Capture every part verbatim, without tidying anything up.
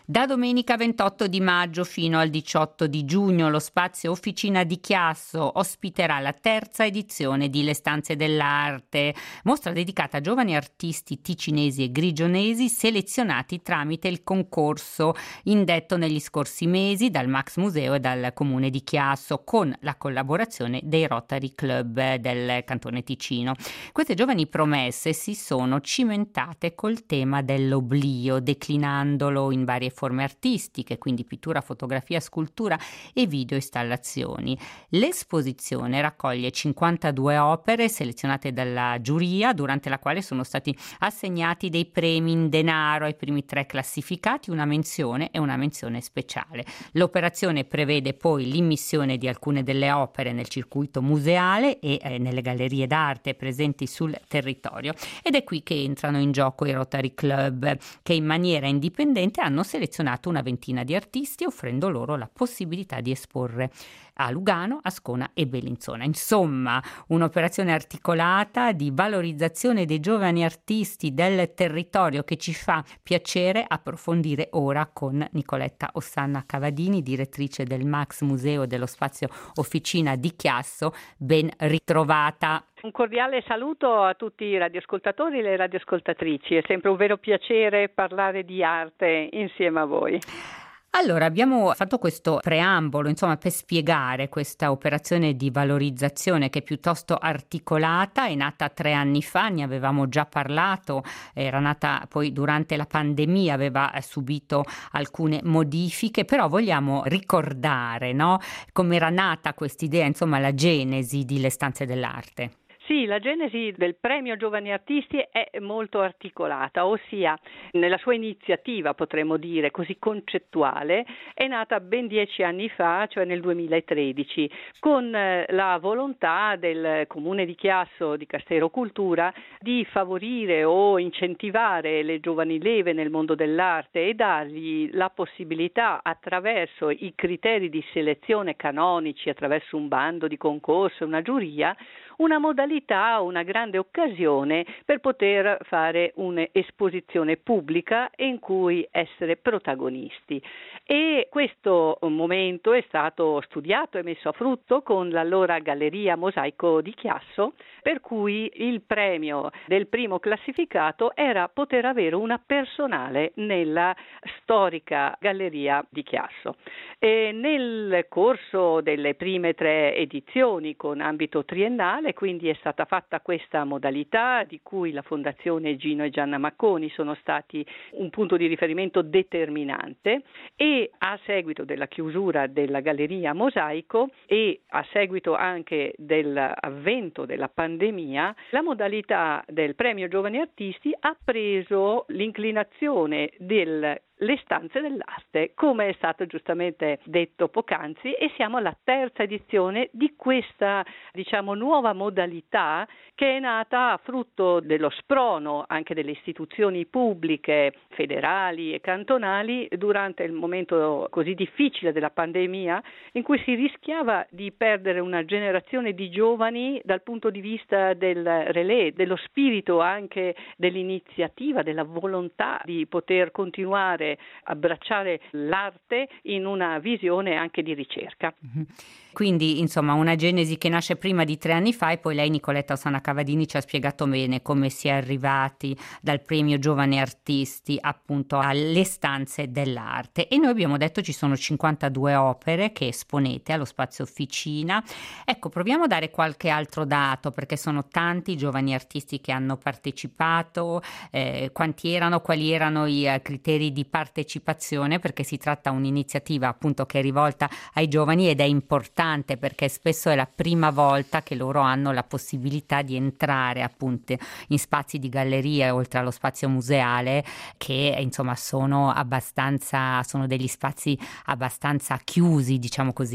Da domenica ventotto di maggio fino al diciotto di giugno lo spazio Officina di Chiasso ospiterà la terza edizione di Le Stanze dell'Arte, mostra dedicata a giovani artisti ticinesi e grigionesi selezionati tramite il concorso indetto negli scorsi mesi dal Max Museo e dal Comune di Chiasso, con la collaborazione dei Rotary Club del Cantone Ticino. Queste giovani promesse si sono cimentate col tema dell'oblio, declinandolo in varie forme artistiche, quindi pittura, fotografia, scultura e videoinstallazioni. L'esposizione raccoglie cinquantadue opere selezionate dalla giuria, durante la quale sono stati assegnati dei premi in denaro ai primi tre classificati, una menzione e una menzione speciale. L'operazione prevede poi l'immissione di alcune delle opere nel circuito museale e eh, nelle gallerie d'arte presenti sul territorio, ed è qui che entrano in gioco i Rotary Club, che in maniera indipendente hanno selezionato una ventina di artisti, offrendo loro la possibilità di esporre a Lugano, Ascona e Bellinzona. Insomma, un'operazione articolata di valorizzazione dei giovani artisti del territorio che ci fa piacere approfondire ora con Nicoletta Ossanna Cavadini, direttrice del Max Museo dello Spazio Officina di Chiasso. Ben ritrovata. Un cordiale saluto a tutti i radioascoltatori e le radioascoltatrici, è sempre un vero piacere parlare di arte insieme a voi. Allora, abbiamo fatto questo preambolo, insomma, per spiegare questa operazione di valorizzazione che è piuttosto articolata, è nata tre anni fa, ne avevamo già parlato, era nata poi durante la pandemia, aveva subito alcune modifiche, però vogliamo ricordare, no, come era nata quest'idea, insomma, la genesi di Le Stanze dell'Arte. Sì, la genesi del premio Giovani Artisti è molto articolata, ossia nella sua iniziativa, potremmo dire così concettuale, è nata ben dieci anni fa, cioè nel duemilatredici, con la volontà del Comune di Chiasso, di Castello Cultura, di favorire o incentivare le giovani leve nel mondo dell'arte e dargli la possibilità, attraverso i criteri di selezione canonici, attraverso un bando di concorso e una giuria, una modalità, una grande occasione per poter fare un'esposizione pubblica in cui essere protagonisti. E questo momento è stato studiato e messo a frutto con l'allora Galleria Mosaico di Chiasso, per cui il premio del primo classificato era poter avere una personale nella storica Galleria di Chiasso. E nel corso delle prime tre edizioni con ambito triennale, quindi è stata fatta questa modalità di cui la Fondazione Gino e Gianna Macconi sono stati un punto di riferimento determinante, e a seguito della chiusura della Galleria Mosaico e a seguito anche dell'avvento della pandemia, la modalità del premio Giovani Artisti ha preso l'inclinazione del Le Stanze dell'Arte, come è stato giustamente detto poc'anzi, e siamo alla terza edizione di questa, diciamo, nuova modalità che è nata a frutto dello sprono anche delle istituzioni pubbliche, federali e cantonali, durante il momento così difficile della pandemia, in cui si rischiava di perdere una generazione di giovani dal punto di vista del relè, dello spirito anche dell'iniziativa, della volontà di poter continuare abbracciare l'arte in una visione anche di ricerca. Mm-hmm. Quindi, insomma, una genesi che nasce prima di tre anni fa, e poi lei, Nicoletta Ossanna Cavadini, ci ha spiegato bene come si è arrivati dal premio Giovani Artisti appunto alle Stanze dell'Arte. E noi abbiamo detto ci sono cinquantadue opere che esponete allo Spazio Officina. Ecco, proviamo a dare qualche altro dato, perché sono tanti i giovani artisti che hanno partecipato, eh, quanti erano, quali erano i eh, criteri di partecipazione, perché si tratta un'iniziativa appunto che è rivolta ai giovani ed è importante perché spesso è la prima volta che loro hanno la possibilità di entrare appunto in spazi di galleria oltre allo spazio museale, che insomma sono abbastanza sono degli spazi abbastanza chiusi, diciamo così.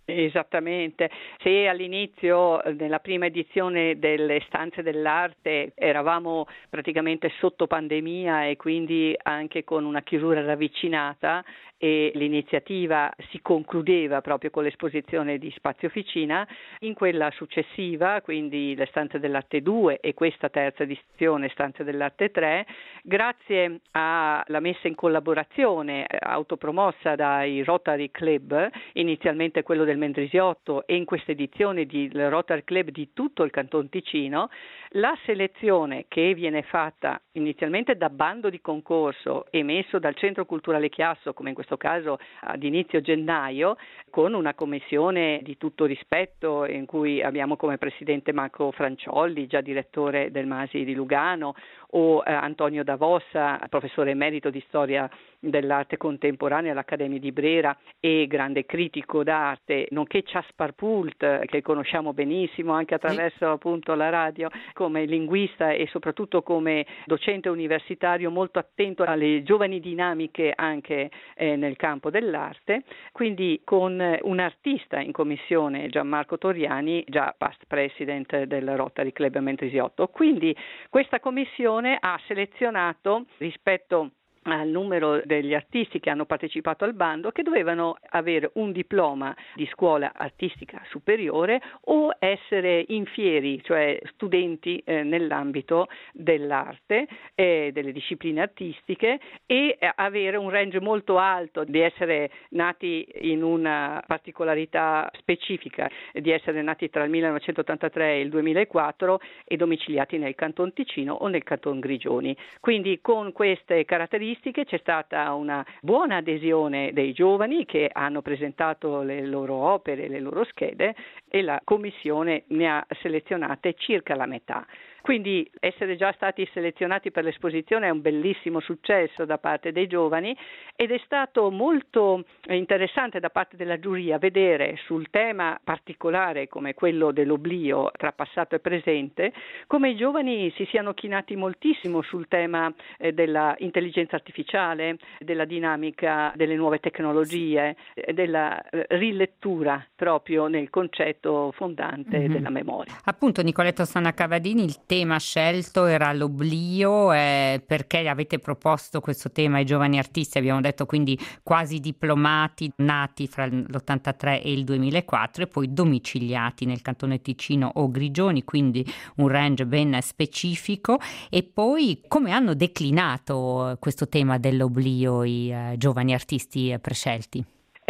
Esattamente. Se all'inizio, nella prima edizione delle Stanze dell'Arte, eravamo praticamente sotto pandemia e quindi anche con una chiusura ravvicinata, e l'iniziativa si concludeva proprio con l'esposizione di Spazio Officina, in quella successiva, quindi le Stanze dell'Arte due e questa terza edizione Stanze dell'Arte tre, grazie alla messa in collaborazione autopromossa dai Rotary Club, inizialmente quello del Mendrisiotto e in questa edizione del Rotary Club di tutto il Canton Ticino, la selezione che viene fatta inizialmente da bando di concorso emesso dal Centro Culturale Chiasso, come in questo caso ad inizio gennaio, con una commissione di tutto rispetto in cui abbiamo come presidente Marco Franciolli, già direttore del Masi di Lugano, o eh, Antonio Davossa, professore emerito di storia dell'arte contemporanea all'Accademia di Brera e grande critico d'arte, nonché Caspar Pult, che conosciamo benissimo anche attraverso appunto la radio, come linguista e soprattutto come docente universitario molto attento alle giovani dinamiche anche eh, nel campo dell'arte, quindi con un artista in commissione, Gianmarco Toriani, già past president del Rotary Club Mendrisiotto. Quindi questa commissione ha selezionato, rispetto al numero degli artisti che hanno partecipato al bando, che dovevano avere un diploma di scuola artistica superiore o essere infieri, cioè studenti eh, nell'ambito dell'arte e delle discipline artistiche, e avere un range molto alto, di essere nati in una particolarità specifica, di essere nati tra il millenovecentottantatré e il duemilaquattro e domiciliati nel Canton Ticino o nel Canton Grigioni. Quindi con queste caratteristiche c'è stata una buona adesione dei giovani che hanno presentato le loro opere, le loro schede, e la commissione ne ha selezionate circa la metà. Quindi essere già stati selezionati per l'esposizione è un bellissimo successo da parte dei giovani, ed è stato molto interessante da parte della giuria vedere sul tema particolare come quello dell'oblio tra passato e presente come i giovani si siano chinati moltissimo sul tema eh, della intelligenza artificiale, della dinamica delle nuove tecnologie, eh, della eh, rilettura proprio nel concetto fondante mm-hmm. della memoria. Appunto, Nicoletto Sanacavadini, il tema scelto era l'oblio. Eh, perché avete proposto questo tema ai giovani artisti? Abbiamo detto quindi quasi diplomati, nati fra l'ottantatré e il duemilaquattro e poi domiciliati nel Cantone Ticino o Grigioni, quindi un range ben specifico. E poi come hanno declinato questo tema dell'oblio i eh, giovani artisti prescelti?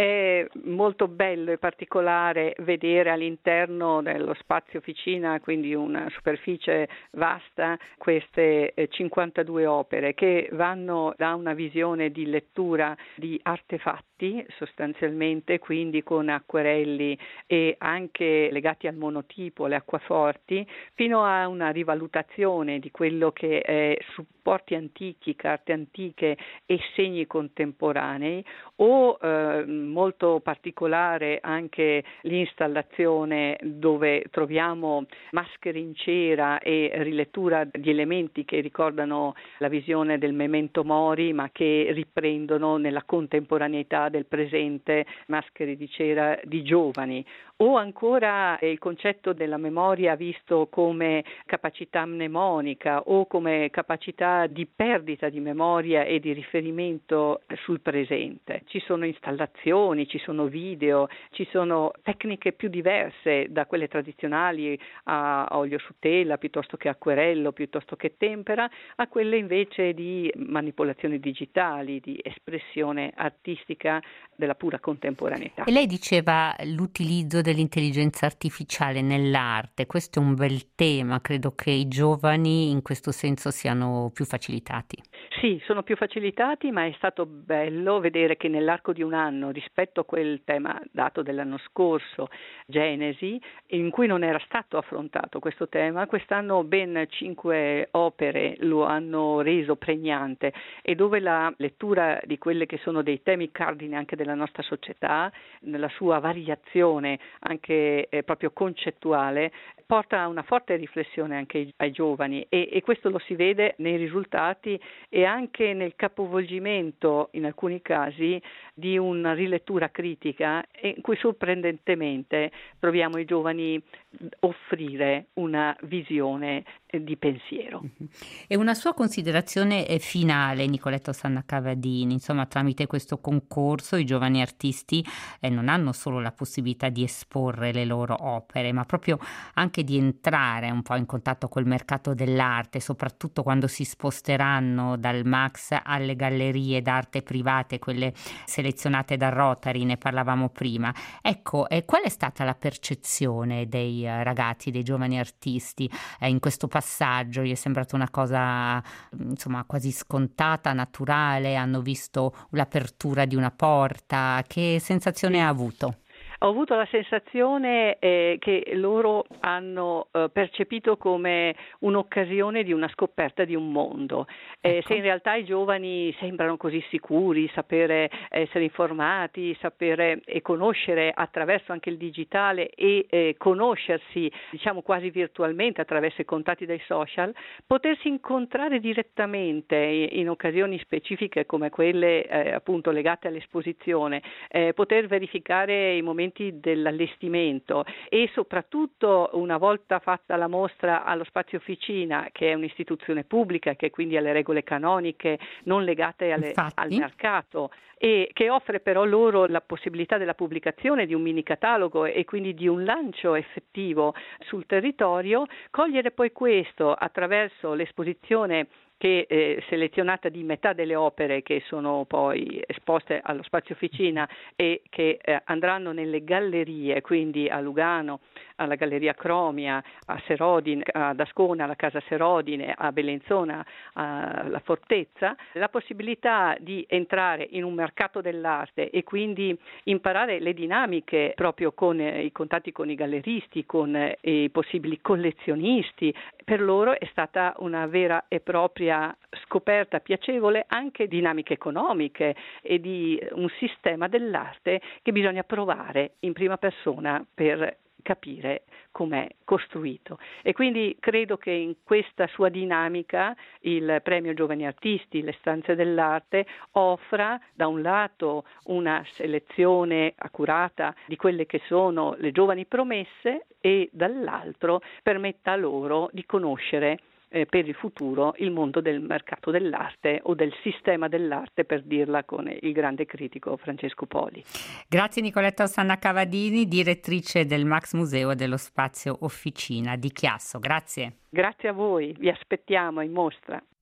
È molto bello e particolare vedere all'interno dello spazio officina, quindi una superficie vasta, queste cinquantadue opere che vanno da una visione di lettura di artefatti sostanzialmente, quindi con acquerelli e anche legati al monotipo, le acquaforti, fino a una rivalutazione di quello che è supporti antichi, carte antiche e segni contemporanei, o eh, molto particolare anche l'installazione dove troviamo maschere in cera e rilettura di elementi che ricordano la visione del memento mori, ma che riprendono nella contemporaneità del presente maschere di cera di giovani, o ancora il concetto della memoria visto come capacità mnemonica o come capacità di perdita di memoria e di riferimento sul presente. Ci sono installazioni, ci sono video, ci sono tecniche più diverse da quelle tradizionali a olio su tela piuttosto che acquerello, piuttosto che tempera, a quelle invece di manipolazioni digitali, di espressione artistica della pura contemporaneità. E lei diceva l'utilizzo dell'intelligenza artificiale nell'arte. Questo è un bel tema, credo che i giovani in questo senso siano più facilitati. Sì, sono più facilitati, ma è stato bello vedere che nell'arco di un anno, rispetto a quel tema dato dell'anno scorso, Genesi, in cui non era stato affrontato questo tema, quest'anno ben cinque opere lo hanno reso pregnante, e dove la lettura di quelle che sono dei temi cardine anche della nostra società, nella sua variazione anche eh, proprio concettuale, porta a una forte riflessione anche ai, ai giovani e, e questo lo si vede nei risultati e anche nel capovolgimento in alcuni casi di una rilettura critica in cui sorprendentemente troviamo i giovani offrire una visione di pensiero. E una sua considerazione finale, Nicoletto Sanna Cavadini, insomma, tramite questo concorso i giovani artisti eh, non hanno solo la possibilità di esporre le loro opere, ma proprio anche di entrare un po' in contatto col mercato dell'arte, soprattutto quando si sposteranno dal Max alle gallerie d'arte private, quelle selezionate dal Rotary, ne parlavamo prima. Ecco, eh, qual è stata la percezione dei eh, ragazzi, dei giovani artisti eh, in questo passaggio? Gli è sembrata una cosa insomma quasi scontata, naturale? Hanno visto l'apertura di una porta? Che sensazione ha avuto? Ho avuto la sensazione eh, che loro hanno eh, percepito come un'occasione di una scoperta di un mondo. Eh, ecco. Se in realtà i giovani sembrano così sicuri, sapere essere informati, sapere e conoscere attraverso anche il digitale e eh, conoscersi, diciamo quasi virtualmente attraverso i contatti dei social, potersi incontrare direttamente in, in occasioni specifiche come quelle eh, appunto legate all'esposizione, eh, poter verificare i momenti dell'allestimento e soprattutto una volta fatta la mostra allo Spazio Officina, che è un'istituzione pubblica che quindi ha le regole canoniche non legate alle, al mercato e che offre però loro la possibilità della pubblicazione di un mini catalogo e quindi di un lancio effettivo sul territorio, cogliere poi questo attraverso l'esposizione che è selezionata di metà delle opere che sono poi esposte allo Spazio Officina e che eh, andranno nelle gallerie, quindi a Lugano, alla Galleria Cromia, a Serodine, ad Ascona, alla Casa Serodine, a Bellinzona, alla Fortezza, la possibilità di entrare in un mercato dell'arte e quindi imparare le dinamiche proprio con eh, i contatti con i galleristi, con eh, i possibili collezionisti. Per loro è stata una vera e propria scoperta piacevole, anche dinamiche economiche e di un sistema dell'arte che bisogna provare in prima persona per capire com'è costruito. E quindi credo che in questa sua dinamica il Premio Giovani Artisti, le Stanze dell'Arte, offra da un lato una selezione accurata di quelle che sono le giovani promesse e dall'altro permetta loro di conoscere Eh, per il futuro il mondo del mercato dell'arte o del sistema dell'arte, per dirla con il grande critico Francesco Poli. Grazie Nicoletta Sanna Cavadini, direttrice del Max Museo e dello Spazio Officina di Chiasso. Grazie. Grazie a voi, vi aspettiamo in mostra.